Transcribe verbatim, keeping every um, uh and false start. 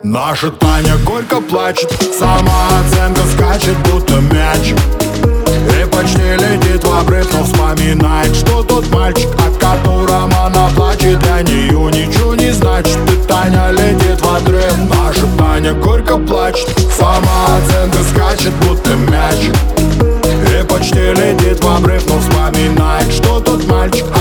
Наша Таня горько плачет, самооценка скачет, будто мяч, и почти летит в обрыв, но вспоминает, что тот мальчик, о котором она плачет, для нее ничего не значит. И Таня летит в отрыв. Наша Таня горько плачет, самооценка скачет, будто мяч, и почти летит в обрыв, но вспоминает, что тот мальчик,